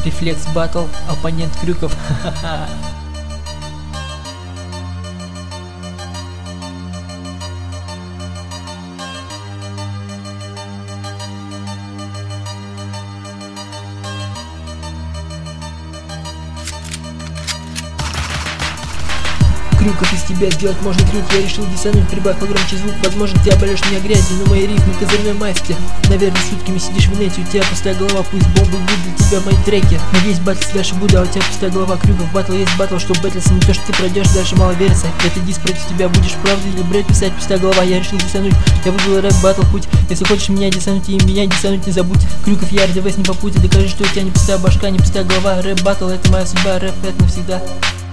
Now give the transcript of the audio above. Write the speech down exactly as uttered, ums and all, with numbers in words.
Рефлекс батл, оппонент Крюков. Ха-ха-ха. Крюков из тебя сделать можно крюк. Я решил десануть, прибавь погромче звук. Возможно, ты обольешь меня грязью, но мои рифмы козырной мастер. Наверное, сутками сидишь в нете, у тебя пустая голова. Пусть бомбы будут для тебя мои треки. Надеюсь, батл дальше буду, а у тебя пустая голова. Крюков, батл есть батл, чтобы бэтлиться. Не то, что ты пройдешь, дальше мало верится. Это дис против тебя, будешь правду или бред писать, пустая голова. Я решил десануть, я выбрал рэп батл путь. Если хочешь меня десануть, и меня десануть не забудь. Крюков, я РДВС не по пути, докажи, что у тебя не пустая башка, не пустая голова. Рэп батл, это моя судьба, рэп это навсегда.